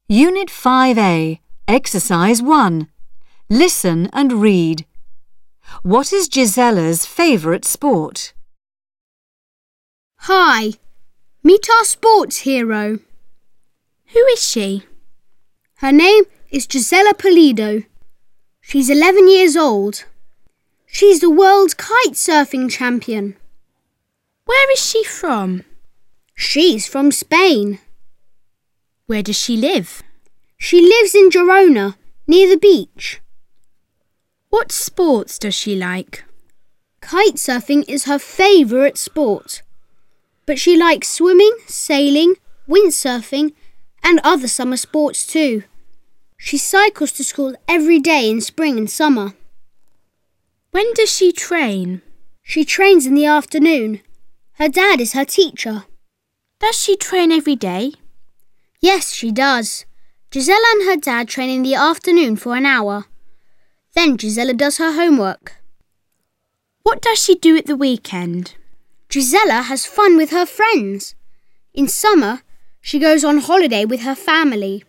Unit 5A, Exercise 1. Listen and read. What is Gisella's favourite sport? Hi, meet our sports hero. Who is she? Her name is Gisella Pulido. She's 11 years old. She's the world kite surfing champion. Where is she from? She's from Spain. Where does she live? She lives in Girona, near the beach. What sports does she like? Kite surfing is her favourite sport. But she likes swimming, sailing, windsurfing and other summer sports too. She cycles to school every day in spring and summer. When does she train? She trains in the afternoon. Her dad is her teacher. Does she train every day? Yes, she does. Gisella and her dad train in the afternoon for an hour. Then Gisella does her homework. What does she do at the weekend? Gisella has fun with her friends. In summer, she goes on holiday with her family.